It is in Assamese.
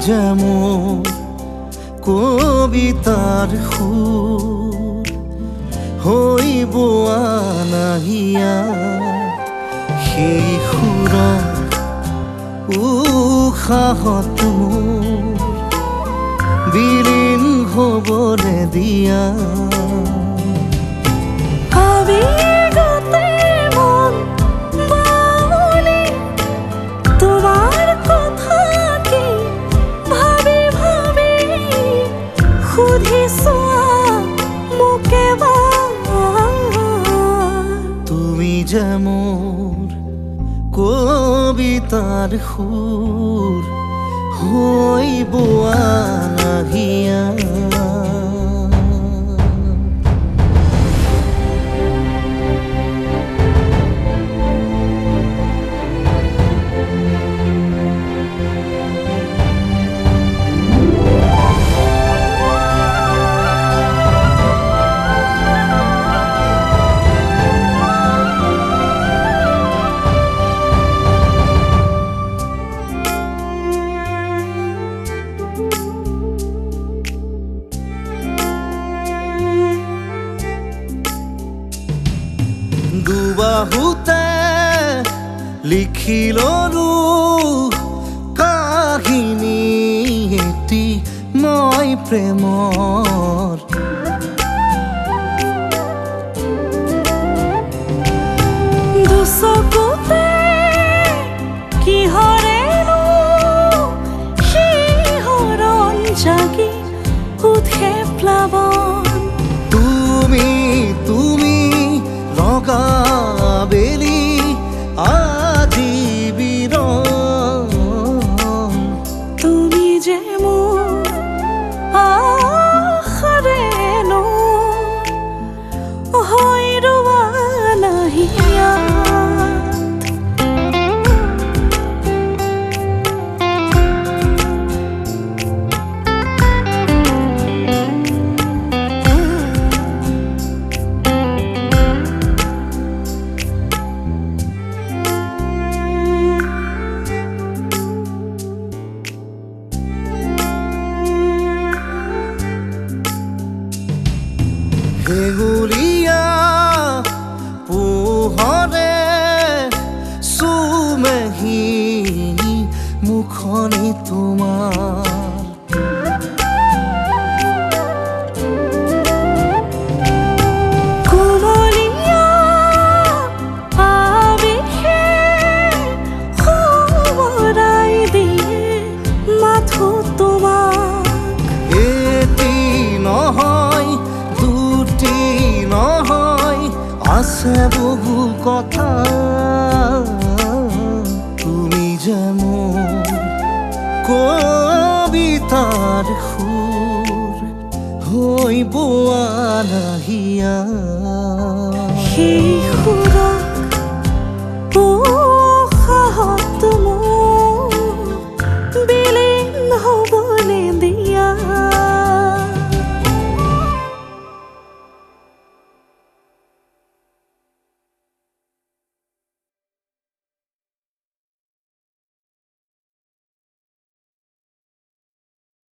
যেমন কবিতার সুর হইব আনাহিয়া সেই সুৰৰ উশাহত বিলীন হ'বলে দিয়া তুমি যেমন কবিতার সুর হইব আনাহিয়া দুবাহুতে লিখি ললো কাহিনী এটি মই প্ৰেমৰ দুচকুতে কিহৰেনো শিহৰণ জাগি উঠে প্লাৱন তুমি লগা বেলি আজি বিৰণ তুমি যে মোৰ আশাৰেনো হৈ ৰোৱা নাহিয়া হেঙুলীয়া পোহৰে চুমেহি মুখনি তোমাৰ কোমলীয়া আৱেশে সোঁৱৰাই দিয়ে মাথো তোমাক এটি নহয় দুটি নহয় আছে বহু কথা তুমি যেমন কবিতার সুর হইব আনাহিয়া